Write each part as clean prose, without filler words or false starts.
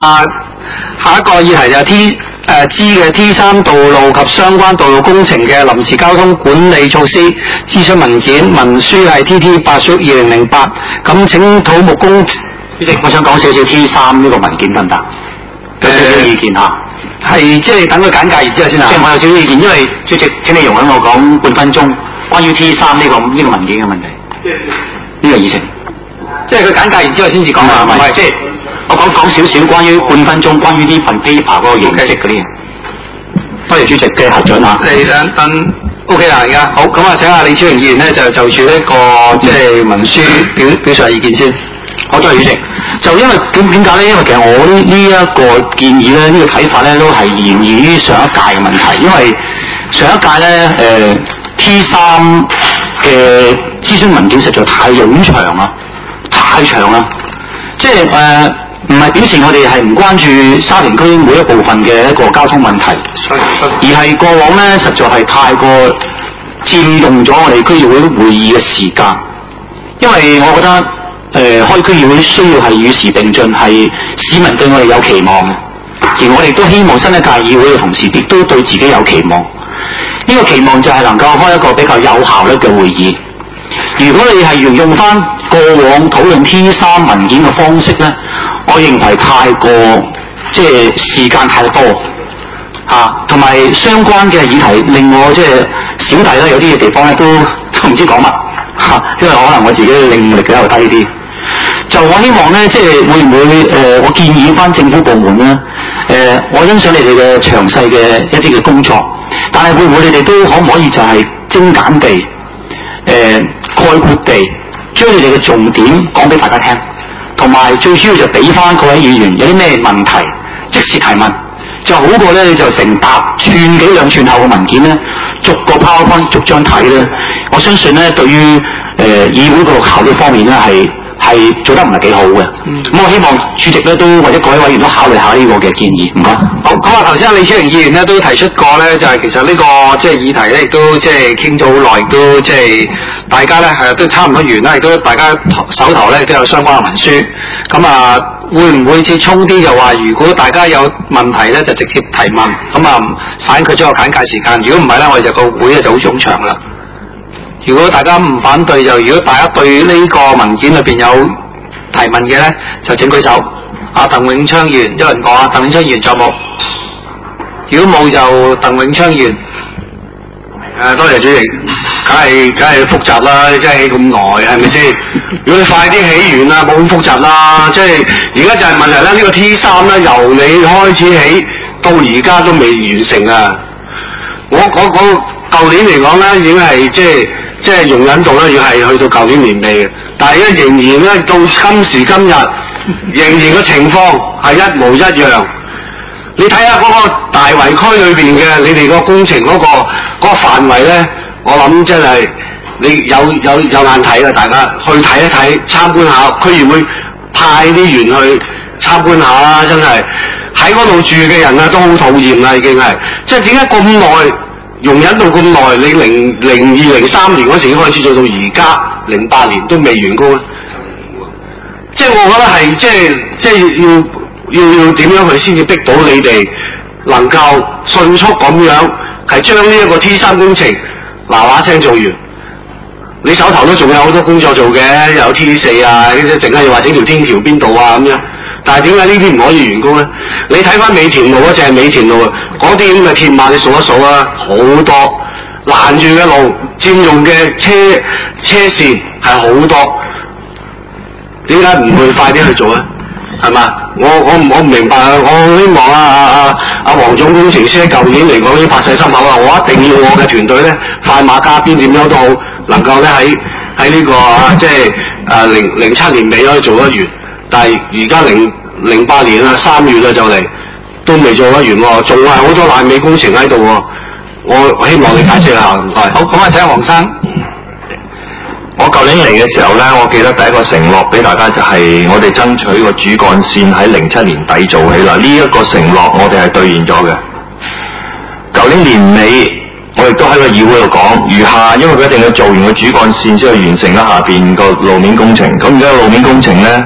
下一個議題就係 G 嘅 T3 道路及相關道路工程嘅臨時交通管理措施諮詢文件，文書係 TT8/2008。咁請土木工主席，我想講少少 T3 呢個文件得唔得？有少少意見嚇。係即係等佢簡介完之後先啊。即係我有少少意見，因為主席請你容許我講半分鐘關於 T3 呢個文件嘅問題。呢個議程。即係佢簡介完之後先至講啊，唔係即係。我講少少關於半分鐘關於呢份 paper 嗰個形式嗰啲嘢。多謝主席嘅核准嚇。你等 OK 啦，而家好咁啊！請下李超榮議員咧就住呢個即係文書表述意見先。好，多謝主席。就因為點解咧？因為其實我呢一個建議咧，呢個睇法咧都係源於上一屆嘅問題。因為上一屆咧T3 嘅諮詢文件實在太冗長啦，太長啦，即係唔係表示我哋係唔關注沙田區每一部分嘅一個交通問題，而係過往咧實在係太過佔用咗我哋區議會會議嘅時間。因為我覺得開區議會需要係與時並進，係市民對我哋有期望嘅，而我哋都希望新一屆議會嘅同事亦都對自己有期望。呢個期望就係能夠開一個比較有效率嘅會議。如果你係沿用翻過往討論 T3 文件嘅方式咧，我認為太過即係時間太多同埋相關嘅議題令我即係小弟咧有啲嘅地方咧都唔知講乜因為可能我自己嘅領悟力比較低啲。就我希望咧，即係會唔會我建議翻政府部門咧，我欣賞你哋嘅詳細嘅一啲嘅工作，但係會唔會你哋都可唔可以就係精簡地概括地將你哋嘅重點講俾大家聽，同埋最主要就俾翻各位議員有啲咩問題即時提問，就好過咧你就成沓串幾兩串後嘅文件咧，逐個 PowerPoint 逐張睇咧，我相信咧對於議會個效率方面咧係做得唔係幾好嘅。咁我希望主席咧都或者各位委員都考慮下呢個嘅建議，唔該。好，咁啊頭先李超榮議員咧都提出過咧，就係其實呢個即係議題咧，亦都即係傾咗好耐，都即係大家咧都差唔多完啦，亦都大家手頭咧都有相關嘅文書。咁啊，會唔會接衝啲就話，如果大家有問題咧，就直接提問，咁啊省佢咗個簡介時間。如果唔係咧，我哋就個會咧就好冗長啦。如果大家唔反對，就如果大家對呢個文件裏邊有提問嘅咧，就請舉手。鄧永昌議員，有人講啊，鄧永昌議員仲有冇？如果冇就鄧永昌議員。多謝主席，梗係複雜啦，真係起咁耐，係咪先？如果你快啲起完啦，冇咁複雜啦。即係而家就係問題啦，呢個 T3 咧，由你開始起到而家都未完成啊！我舊年嚟講咧，已經係即係容忍度咧，已經係去到舊年年尾嘅，但係咧仍然咧到今時今日，仍然個情況係一模一樣。你睇下嗰個大圍區裏邊嘅你哋個工程嗰個範圍咧，我諗真係你有眼睇啦，大家去睇一睇，參觀下，區議會派啲員去參觀下啦，真係喺嗰度住嘅人啊都好討厭啦，已經係即係點解咁耐容忍到咁耐？你0203年嗰時已經開始做到而家08年都未完工咧，即係我覺得係即係要點樣去先至逼到你哋能夠迅速咁樣係將呢一個 T3 工程嗱聲做完。你手頭都仲有好多工作做嘅，有 T4啊，呢啲淨係話整條天橋邊度啊咁樣。但係點解呢啲唔可以完工咧？你睇翻美田路啊，淨係美田路啊，嗰啲咁嘅鐵馬你數一數啊，好多攔住嘅路，佔用嘅車線係好多，點解唔會快啲去做咧？係嘛？我唔明白啊！我希望阿黃總工程師喺舊年嚟講已經發誓心口啊！我一定要我嘅團隊咧快馬加鞭，點樣都好，能夠咧喺呢個即係07年尾可以做得完。但係而家08年啊3月啊就嚟都未做得完喎，仲係好多爛尾工程喺度喎。我希望你解釋下，唔該。好，咁啊請黃生。 我舊年嚟嘅時候咧，我記得第一個承諾俾大家就係我哋爭取個主幹線喺07年底做起啦。呢一個承諾我哋係兌現咗嘅。舊年年尾我亦都喺個議會度講，餘下因為佢一定要做完個主幹線先去完成啦下邊個路面工程。咁而家路面工程咧，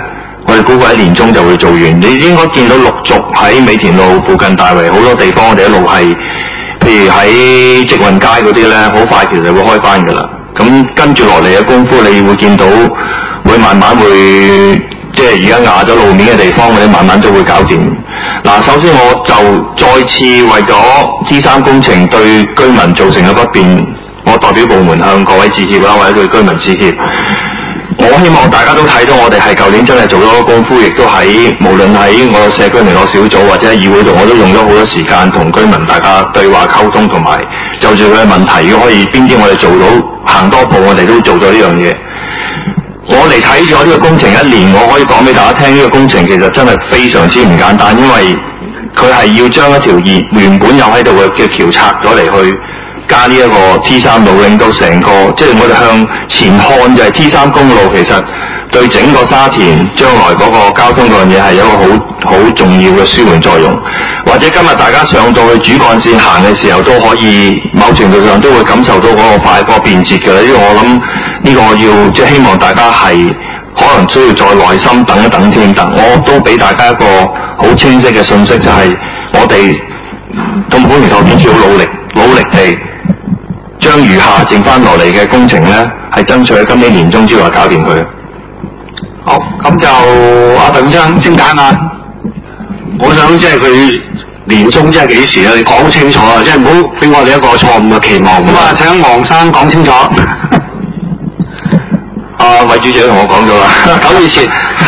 我哋估計喺年中就會做完。你應該見到陸續喺美田路附近大圍好多地方，我哋一路係，譬如喺積運街嗰啲咧，好快其實會開翻㗎啦。咁跟住落嚟嘅功夫，你會見到會慢慢會，即係而家壓咗路面嘅地方，我哋慢慢都會搞掂。嗱，首先我就再次為咗 T3 工程對居民造成嘅不便，我代表部門向各位致歉啦，或者對居民致歉。我希望大家都睇到我哋係舊年真係做咗功夫，亦都喺無論喺我社區聯絡小組或者喺議會度，我都用咗好多時間同居民大家對話溝通，同埋就住佢嘅問題，如果可以邊啲我哋做到行多步，我哋都做咗呢樣嘢。我嚟睇咗呢個工程1年，我可以講俾大家聽，呢個工程其實真係非常之唔簡單，因為佢係要將一條原本有喺度嘅橋拆咗嚟去加呢一個 T3 路，令到成個即係我哋向前看就係 T3 公路，其實對整個沙田將來嗰個交通嗰樣嘢係有一個好重要嘅舒緩作用。或者今日大家上到去主幹線行嘅時候，都可以某程度上都會感受到嗰個快、嗰個便捷嘅。因為我諗呢個我要即係希望大家係可能需要再耐心等一等添。但我都俾大家一個好清晰嘅信息，就係我哋東莞聯絡建設好努力地將餘下剩翻落嚟嘅工程咧，係爭取喺今年年中之內搞掂佢。 好，咁就阿鄧生精簡啊！我想即係佢年中即係幾時啊？你講清楚啊！即係唔好俾我哋一個錯誤嘅期望。咁啊，請黃生講清楚。 韋主席同我講咗啦，9月前。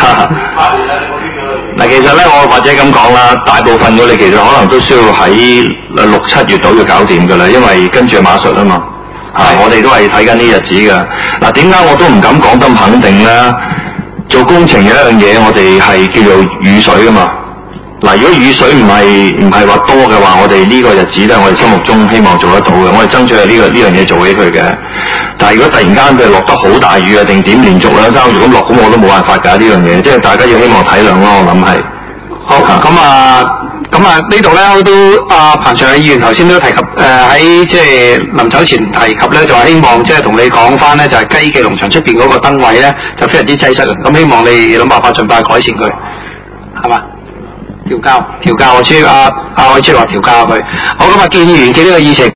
嗱，其實咧，我或者咁講啦，大部分我哋其實可能都需要喺6、7月度要搞掂㗎啦，因為跟住馬術啊嘛。我哋都係睇緊呢日子㗎。嗱，點解我都唔敢講得咁肯定咧？做工程有一樣嘢，我哋係叫做雨水啊嘛。嗱，如果雨水唔係話多嘅話，我哋呢個日子咧，我哋心目中希望做得到嘅，我哋爭取係呢樣嘢做起佢嘅。但係如果突然間佢落得好大雨啊，定點連續2、3個月咁落，咁我都冇辦法㗎呢樣嘢，即係大家要希望體諒咯，我諗係。 好，咁啊呢度咧都彭長議員頭先都提及喺即係臨走前提及咧，就係希望即係同你講翻咧，就係雞記農場出邊嗰個燈位咧就非常之擠塞，咁希望你諗辦法盡快改善佢，係嘛？調校，我知阿偉超話調校佢。好，咁啊建議完結呢個議程。